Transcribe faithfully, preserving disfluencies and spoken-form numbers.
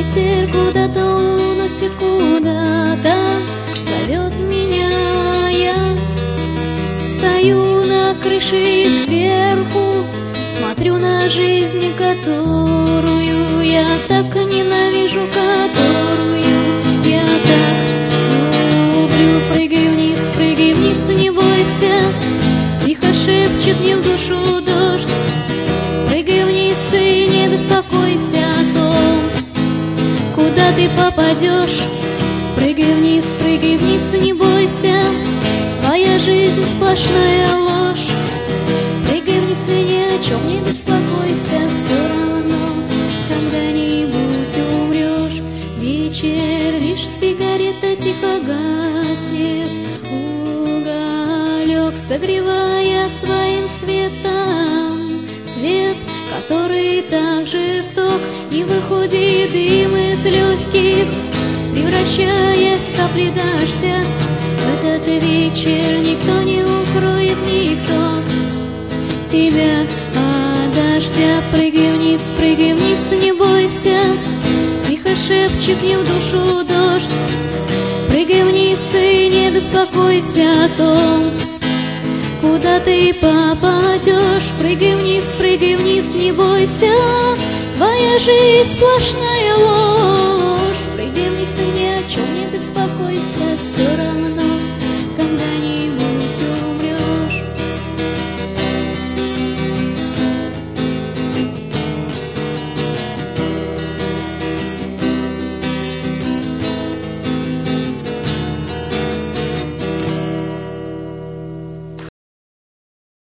Ветер куда-то уносит, куда-то зовет меня. Я стою на крыше сверху, смотрю на жизнь, которую я так ненавижу, которую я так люблю. Прыгай вниз, прыгай вниз, не бойся, тихо шепчет мне в душу дождь. Прыгай вниз и не беспокойся о том, куда ты попадешь. Прыгай вниз, прыгай вниз, не бойся, твоя жизнь сплошная ложь. Прыгай вниз и ни о чем не беспокойся, все равно когда-нибудь умрешь. Вечер, лишь сигарета тихо гаснет, уголек согревая своим светом. Свет, который так жесток, и выходит дым из легких, превращаясь в капли дождя. В этот вечер никто не укроет, никто тебя от дождя. Прыгай вниз, прыгай вниз, не бойся, тихо шепчет мне в душу дождь. Прыгай вниз и не беспокойся о том, куда ты попадешь. Прыгай вниз, прыгай вниз, не бойся, твоя жизнь сплошная ложь. Прыгай вниз и ни о чем не беспокойся,